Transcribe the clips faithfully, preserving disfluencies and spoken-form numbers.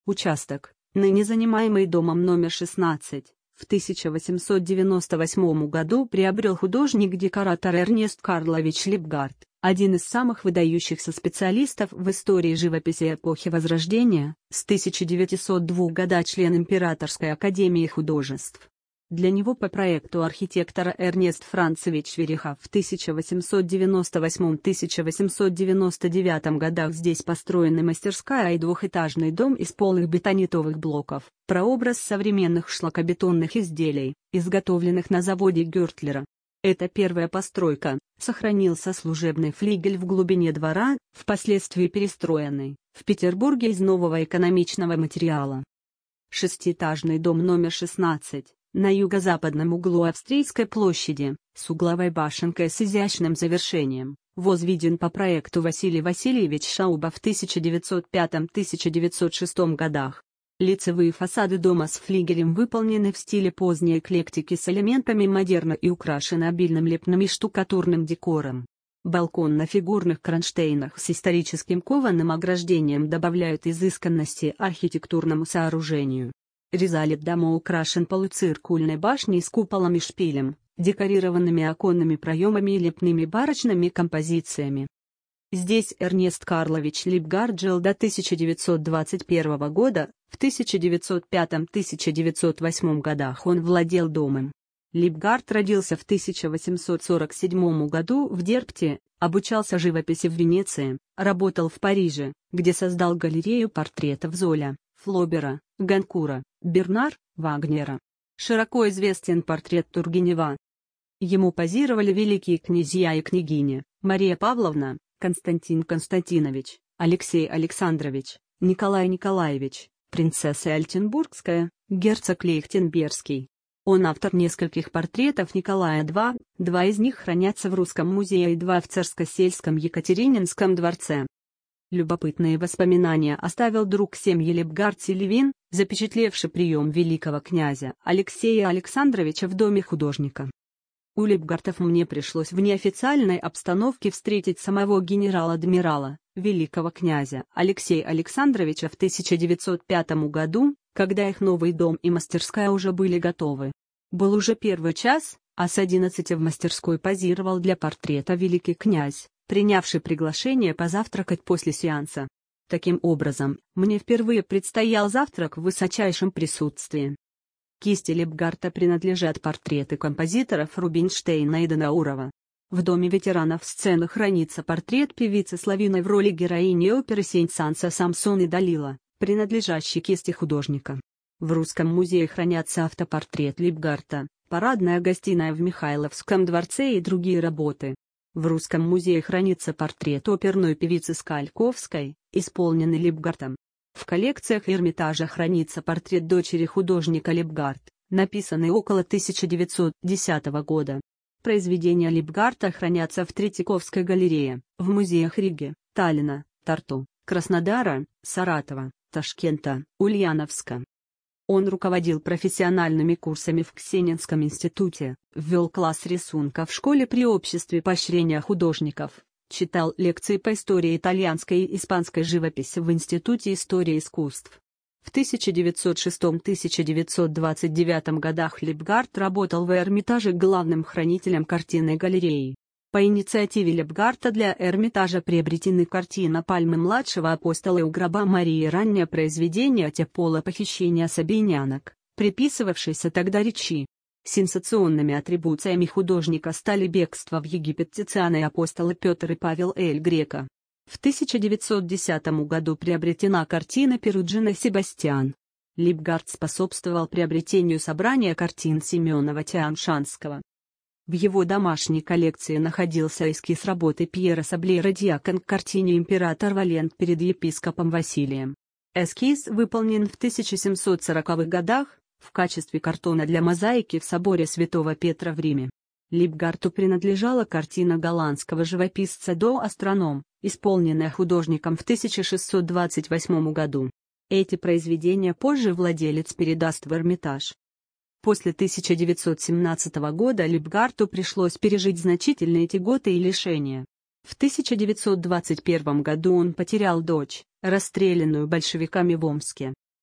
Участок, ныне занимаемый домом номер шестнадцать, в тысяча восемьсот девяносто восьмом году приобрел художник-декоратор Эрнест Карлович Липгард, один из самых выдающихся специалистов в истории живописи эпохи Возрождения, с тысяча девятьсот второго года член Императорской академии художеств. Для него по проекту архитектора Эрнест Францевич Вереха в тысяча восемьсот девяносто восьмом — тысяча восемьсот девяносто девятом годах здесь построена мастерская и двухэтажный дом из полых бетонитовых блоков, прообраз современных шлакобетонных изделий, изготовленных на заводе Гёртлера. Это первая постройка, сохранился служебный флигель в глубине двора, впоследствии перестроенный, в Петербурге из нового экономичного материала. Шестиэтажный дом номер шестнадцать. На юго-западном углу Австрийской площади, с угловой башенкой с изящным завершением, возведен по проекту Василия Васильевича Шауба в тысяча девятьсот пятом — тысяча девятьсот шестом годах. Лицевые фасады дома с флигелем выполнены в стиле поздней эклектики с элементами модерна и украшены обильным лепным и штукатурным декором. Балкон на фигурных кронштейнах с историческим кованым ограждением добавляют изысканности архитектурному сооружению. Ризалит дома украшен полуциркульной башней с куполом и шпилем, декорированными оконными проемами и лепными барочными композициями. Здесь Эрнест Карлович Липгард жил до тысяча девятьсот двадцать первого года, в тысяча девятьсот пятом — тысяча девятьсот восьмом годах он владел домом. Липгард родился в тысяча восемьсот сорок седьмом году в Дерпте, обучался живописи в Венеции, работал в Париже, где создал галерею портретов Золя, Флобера, Ганкура, Бернар, Вагнера. Широко известен портрет Тургенева. Ему позировали великие князья и княгини, Мария Павловна, Константин Константинович, Алексей Александрович, Николай Николаевич, принцесса Альтенбургская, герцог Лейхтенбергский. Он автор нескольких портретов Николая два, два из них хранятся в Русском музее и два в Царско-сельском Екатерининском дворце. Любопытные воспоминания оставил друг семьи Липгард Селивин, запечатлевший прием великого князя Алексея Александровича в доме художника. У Липгардов мне пришлось в неофициальной обстановке встретить самого генерал-адмирала, великого князя Алексея Александровича в тысяча девятьсот пятом году, когда их новый дом и мастерская уже были готовы. Был уже первый час, а с одиннадцати в мастерской позировал для портрета великий князь, принявший приглашение позавтракать после сеанса. Таким образом, мне впервые предстоял завтрак в высочайшем присутствии. Кисти Липгарда принадлежат портреты композиторов Рубинштейна и Донаурова. В доме ветеранов сцены хранится портрет певицы Славиной в роли героини оперы «Сень-Санса» Самсон и Далила, принадлежащий кисти художника. В Русском музее хранятся автопортрет Липгарда, парадная гостиная в Михайловском дворце и другие работы. В Русском музее хранится портрет оперной певицы Скальковской, исполненный Липгардом. В коллекциях Эрмитажа хранится портрет дочери художника Липгард, написанный около тысяча девятьсот десятого года. Произведения Липгарда хранятся в Третьяковской галерее, в музеях Риги, Таллина, Тарту, Краснодара, Саратова, Ташкента, Ульяновска. Он руководил профессиональными курсами в Ксенинском институте, ввел класс рисунка в школе при обществе поощрения художников, читал лекции по истории итальянской и испанской живописи в Институте истории искусств. В тысяча девятьсот шестом — тысяча девятьсот двадцать девятом годах Липгард работал в Эрмитаже главным хранителем картинной галереи. По инициативе Липгарда для Эрмитажа приобретены картина «Пальмы младшего апостола» и «У гроба Марии» раннее произведение Типоло «Похищение сабинянок», приписывавшееся тогда Ричи. Сенсационными атрибуциями художника стали бегство в Египет Тициана и апостолы Петр и Павел Эль Греко. В тысяча девятьсот десятом году приобретена картина Перуджино Себастьян. Липгард способствовал приобретению собрания картин Семенова Тианшанского. В его домашней коллекции находился эскиз работы Пьера Саблера «Дьякон» к картине «Император Валент перед епископом Василием». Эскиз выполнен в тысяча семьсот сороковых годах, в качестве картона для мозаики в соборе Святого Петра в Риме. Липгарду принадлежала картина голландского живописца До Астроном, исполненная художником в тысяча шестьсот двадцать восьмом году. Эти произведения позже владелец передаст в Эрмитаж. После тысяча девятьсот семнадцатого года Липгарду пришлось пережить значительные тяготы и лишения. В тысяча девятьсот двадцать первом году он потерял дочь, расстрелянную большевиками в Омске.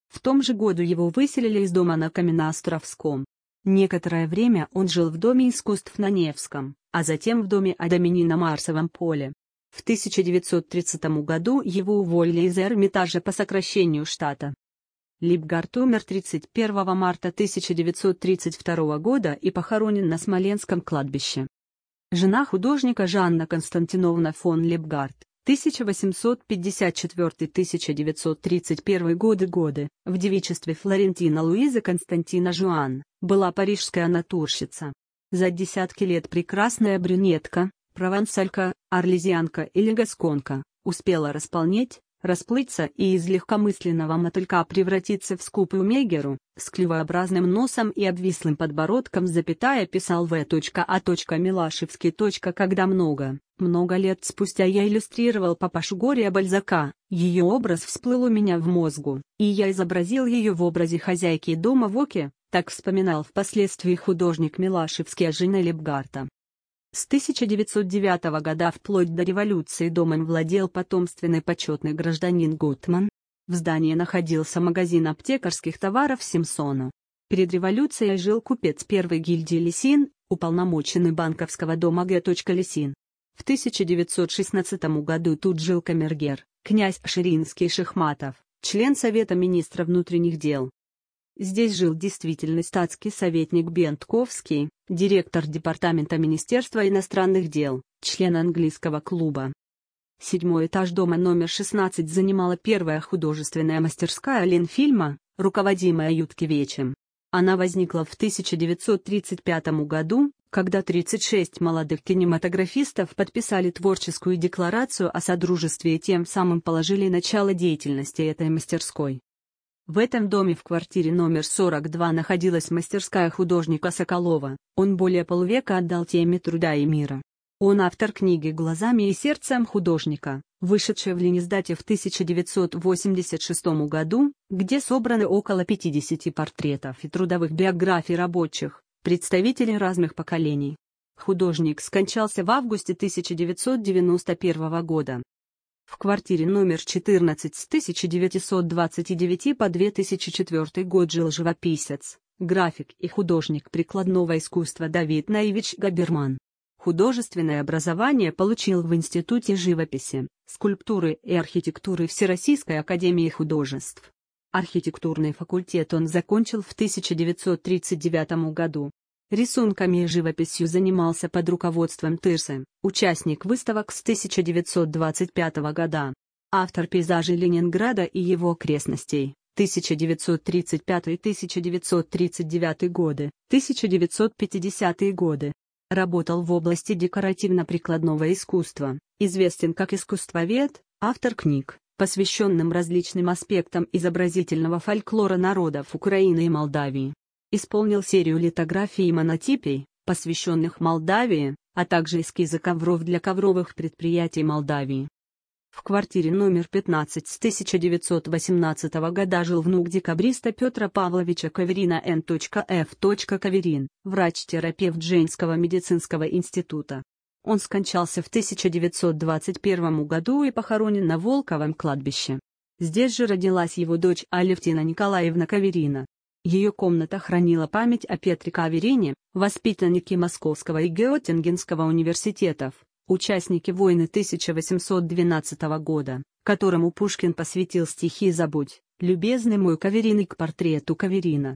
В том же году его выселили из дома на Каменноостровском. Некоторое время он жил в Доме искусств на Невском, а затем в доме Адамини на Марсовом поле. В тысяча девятьсот тридцатом году его уволили из Эрмитажа по сокращению штата. Либгард умер тридцать первого марта тысяча девятьсот тридцать второго года и похоронен на Смоленском кладбище. Жена художника Жанна Константиновна фон Либгард, тысяча восемьсот пятьдесят четвёртый — тысяча девятьсот тридцать первый годы годы, в девичестве Флорентина Луиза Константина Жуан, была парижская натурщица. За десятки лет прекрасная брюнетка, провансалька, орлезианка или гасконка, успела располнеть, расплыться и из легкомысленного мотылька превратиться в скупую мегеру, с клювообразным носом и обвислым подбородком, запятая, писал В. А. Милашевский. Когда много, много лет спустя я иллюстрировал папашу Гория Бальзака, ее образ всплыл у меня в мозгу, и я изобразил ее в образе хозяйки дома в Оке, так вспоминал впоследствии художник Милашевский о жене Либгарта. С тысяча девятьсот девятого года вплоть до революции домом владел потомственный почетный гражданин Гутман. В здании находился магазин аптекарских товаров Симпсона. Перед революцией жил купец первой гильдии Лисин, уполномоченный банковского дома Г. Лисин. В тысяча девятьсот шестнадцатом году тут жил камергер, князь Ширинский Шихматов, член Совета министра внутренних дел. Здесь жил действительный статский советник Бентковский, директор департамента Министерства иностранных дел, член английского клуба. Седьмой этаж дома номер шестнадцать занимала первая художественная мастерская Ленфильма, руководимая Юткевичем. Она возникла в тысяча девятьсот тридцать пятом году, когда тридцать шесть молодых кинематографистов подписали творческую декларацию о содружестве и тем самым положили начало деятельности этой мастерской. В этом доме в квартире номер сорок два находилась мастерская художника Соколова, он более полувека отдал теме труда и мира. Он автор книги «Глазами и сердцем художника», вышедшей в Лениздате в тысяча девятьсот восемьдесят шестом году, где собраны около пятидесяти портретов и трудовых биографий рабочих, представителей разных поколений. Художник скончался в августе тысяча девятьсот девяносто первого года. В квартире номер четырнадцать с тысяча девятьсот двадцать девятого по две тысячи четвёртый год жил живописец, график и художник прикладного искусства Давид Наивич Габерман. Художественное образование получил в Институте живописи, скульптуры и архитектуры Всероссийской академии художеств. Архитектурный факультет он закончил в тысяча девятьсот тридцать девятом году. Рисунками и живописью занимался под руководством Тырсы, участник выставок с тысяча девятьсот двадцать пятого года. Автор пейзажей Ленинграда и его окрестностей, тысяча девятьсот тридцать пятый — тысяча девятьсот тридцать девятый годы, тысяча девятьсот пятидесятые годы. Работал в области декоративно-прикладного искусства, известен как искусствовед, автор книг, посвященным различным аспектам изобразительного фольклора народов Украины и Молдавии. Исполнил серию литографий и монотипий, посвященных Молдавии, а также эскизы ковров для ковровых предприятий Молдавии. В квартире номер пятнадцать с тысяча девятьсот восемнадцатого года жил внук декабриста Петра Павловича Каверина Н. Ф. Каверин, врач-терапевт Женского медицинского института. Он скончался в тысяча девятьсот двадцать первом году и похоронен на Волковом кладбище. Здесь же родилась его дочь Алевтина Николаевна Каверина. Ее комната хранила память о Петре Каверине, воспитаннике Московского и Геттингенского университетов, участнике войны тысяча восемьсот двенадцатого года, которому Пушкин посвятил стихи «Забудь, любезный мой Каверин» и к портрету Каверина.